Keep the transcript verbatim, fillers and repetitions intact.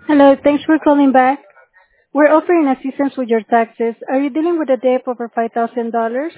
Hello, thanks for calling back. We're offering assistance with your taxes. Are you dealing with a debt of over five thousand dollars?